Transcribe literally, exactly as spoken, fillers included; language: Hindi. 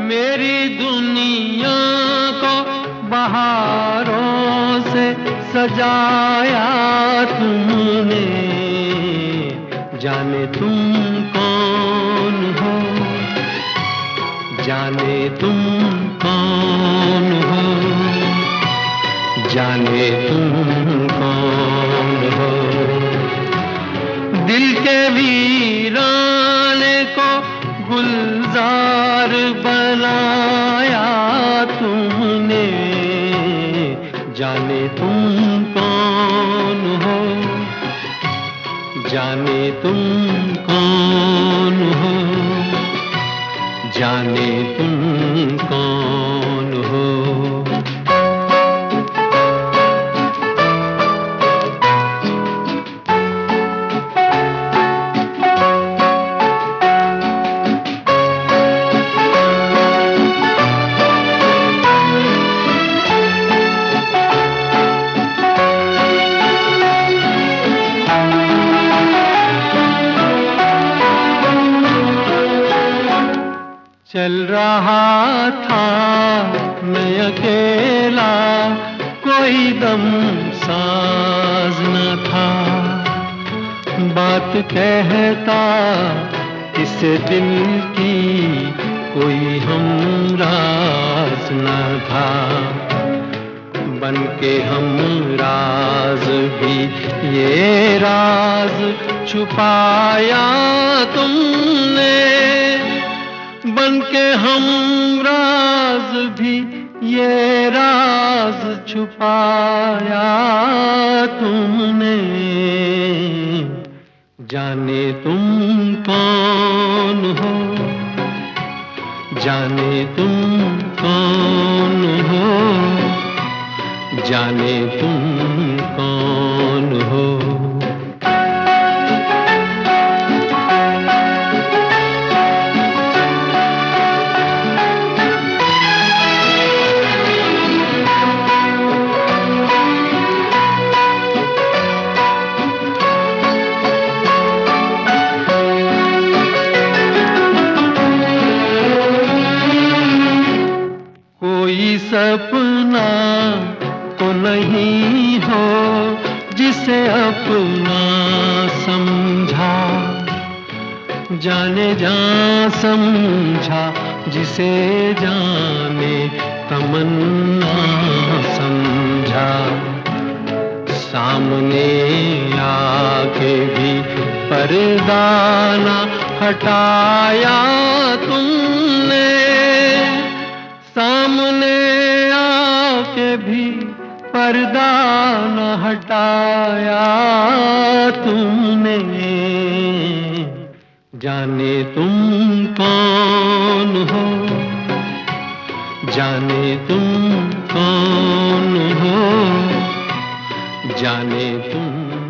मेरी दुनिया को बहारों से सजाया तुमने, जाने तुम कौन हो, जाने तुम कौन हो, जाने तुम कौन हो। दिल के वीराने को गुलजार बनाया तुमने, जाने तुम कौन हो, जाने तुम कौन हो, जाने तुम कौन हो। चल रहा था मैं अकेला, कोई दम साज न था, बात कहता इस दिल की कोई हमराज न था। बन के हमराज भी ये राज छुपाया तुमने, बन के हमराज भी ये राज छुपाया तुमने, जाने तुम कौन हो, जाने तुम कौन हो, जाने तुम कौन हो। कोई सपना तो नहीं हो जिसे अपना समझा, जाने जा समझा जिसे जाने तमन्ना समझा। सामने आके भी पर्दा न हटाया तुमने, सामने आके भी पर्दा न हटाया तुमने, जाने तुम कौन हो, जाने तुम कौन हो, जाने तुम